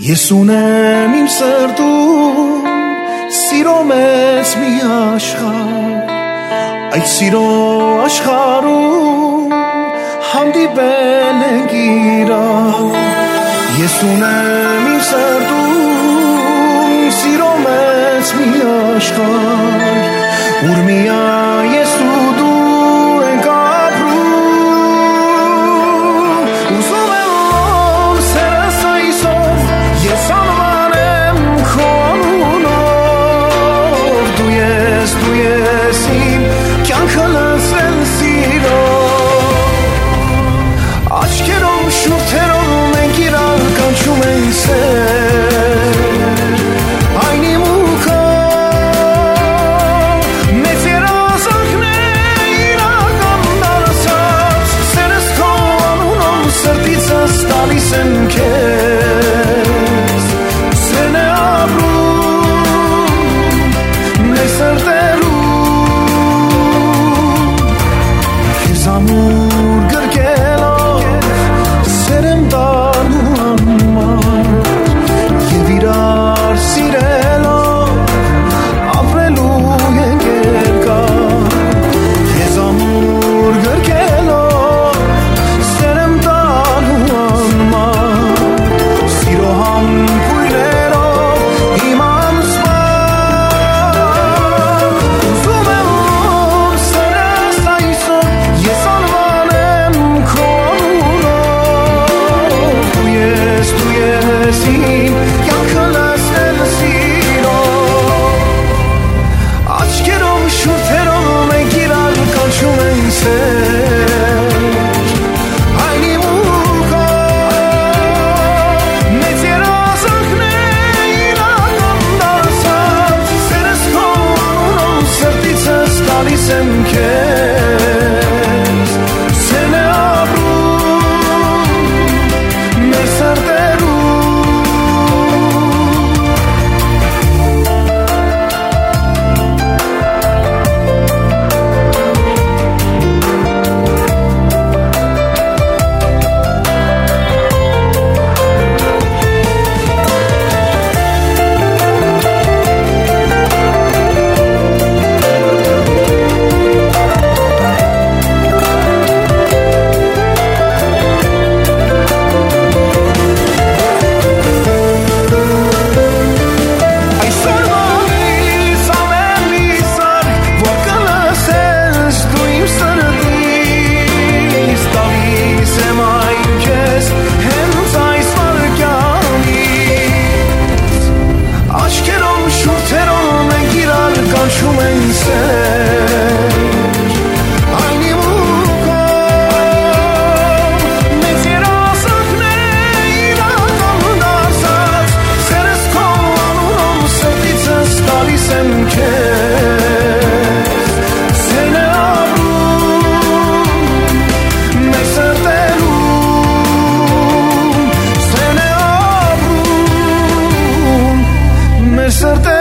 Ես ունեմ իմ սրտում սիրո մեծ մի աշխարհ, այդ սիրո աշխարհում հանդիպել ենք իրար։ Ես ունեմ իմ սրտում սիրո մեծ մի աշխարհ, ուր միայն ես ու դու ենք ապրում։ Ուզում եմ որ սերս այսօր ես անվանեմ քո անունով, դու ես իմ կյանքը լցրել սիրով, աչքերով շուրթերով մենք իրար կանչում ենք սեր, այն իմ ու քո մեծ երազանքն է իրական դարձած, սերս քո անունով սրտիցս տալիս եմ քեզ, սերն է ապրում մեր սրտերում, քեզ ամուր գրկելով սեր եմ տալու համար, և իրար սիրելով ապրելու ենք երկար, քեզ ամուր գրկելով սեր եմ տալու համար, սիրո համբույրերով իմ անսպան։ Ուզում եմ որ սերս այսօր ես անվանեմ քո անունով, դու ես իմ կյանքը լցրել սիրով, աչքերով շուրթերով մենք իրար կանչում ենք սեր, այն իմ ու քո մեծ երազանքն է իրական դարձած, սերս քո անունով սրտիցս տալիս եմ քեզ, սերն է ապրում մեր սրտերում, certeza